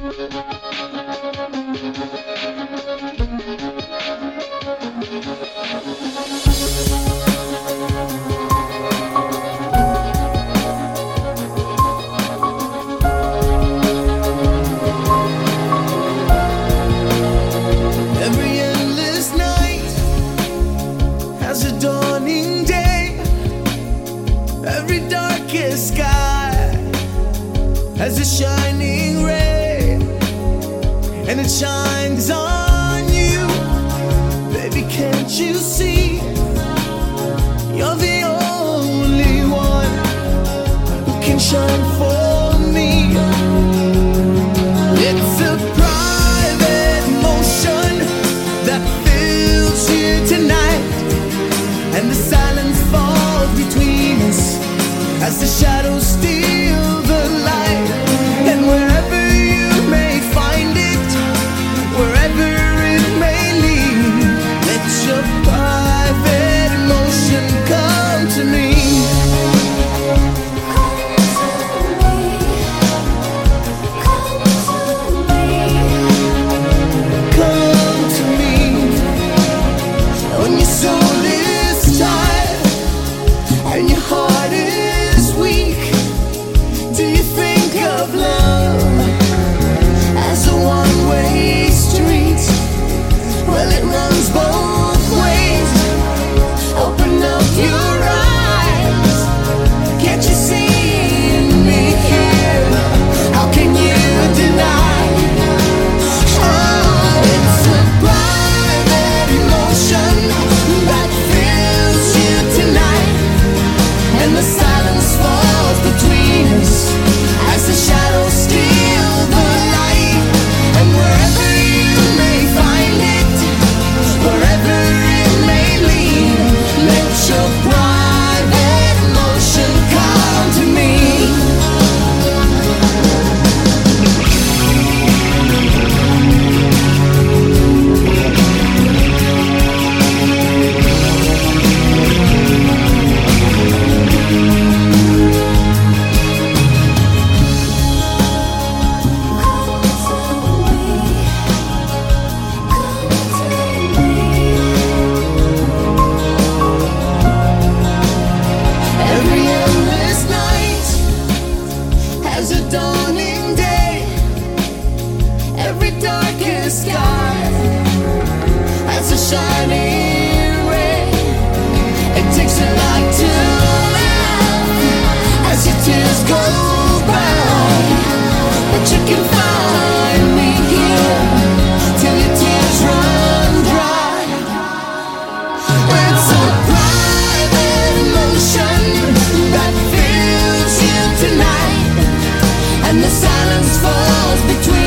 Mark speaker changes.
Speaker 1: As a shining ray, and it shines on you. Baby, can't you see? You're the only one who can shine for me. It's a private motion that fills you tonight, and the silence falls between us as the shadows steal the light. And wherever you may find it, wherever it may lead, let your private emotion come to me. Come to me. When your soul is tired and your heart is weak, do you think of love as a one-way street? Well, it runs both ways. Open up your eyes. Can't you see me here? How can you deny? Oh, it's a private emotion that fills you tonight, and the silence falls between us as the shadows steal the light. And wherever you may find it, wherever it may lead, let your private emotion come to me. Every endless night has a dawning day. Every darkest sky has a shining ray. It takes a lot to laugh as your tears go by, but you can find me here till your tears run dry. It's a private emotion that fills you tonight, and the silence falls between